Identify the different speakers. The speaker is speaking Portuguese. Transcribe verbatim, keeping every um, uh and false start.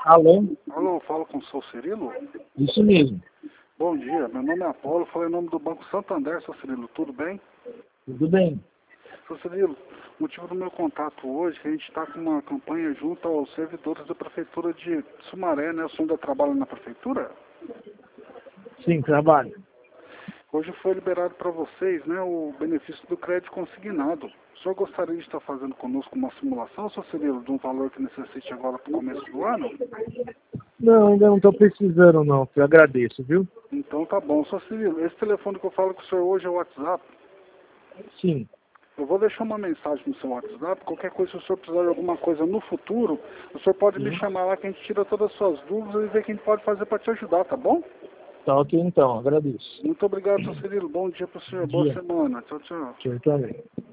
Speaker 1: Alô?
Speaker 2: Alô, falo com o seu Cirilo?
Speaker 1: Isso mesmo.
Speaker 2: Bom dia, meu nome é Apolo, falei em nome do Banco Santander, seu Cirilo, tudo bem?
Speaker 1: Tudo bem.
Speaker 2: Seu Cirilo, o motivo do meu contato hoje é que a gente está com uma campanha junto aos servidores da Prefeitura de Sumaré, né? O senhor ainda trabalha na Prefeitura?
Speaker 1: Sim, trabalho.
Speaker 2: Hoje foi liberado para vocês, né, o benefício do crédito consignado. O senhor gostaria de estar fazendo conosco uma simulação, seu Cirilo, de um valor que necessite agora para o começo do ano?
Speaker 1: Não, ainda não estou precisando não, eu agradeço, viu?
Speaker 2: Então tá bom. Seu Cirilo, esse telefone que eu falo com o senhor hoje é o WhatsApp.
Speaker 1: Sim.
Speaker 2: Eu vou deixar uma mensagem no seu WhatsApp. Qualquer coisa, se o senhor precisar de alguma coisa no futuro, o senhor pode me
Speaker 1: Sim.
Speaker 2: chamar lá que a gente tira todas as suas dúvidas e vê o que a gente pode fazer para te ajudar, tá bom?
Speaker 1: Tá ok então, agradeço.
Speaker 2: Muito obrigado, seu Cirilo. Bom dia para o senhor.
Speaker 1: Bom
Speaker 2: Boa
Speaker 1: dia.
Speaker 2: semana. Tchau, tchau.
Speaker 1: Tchau também.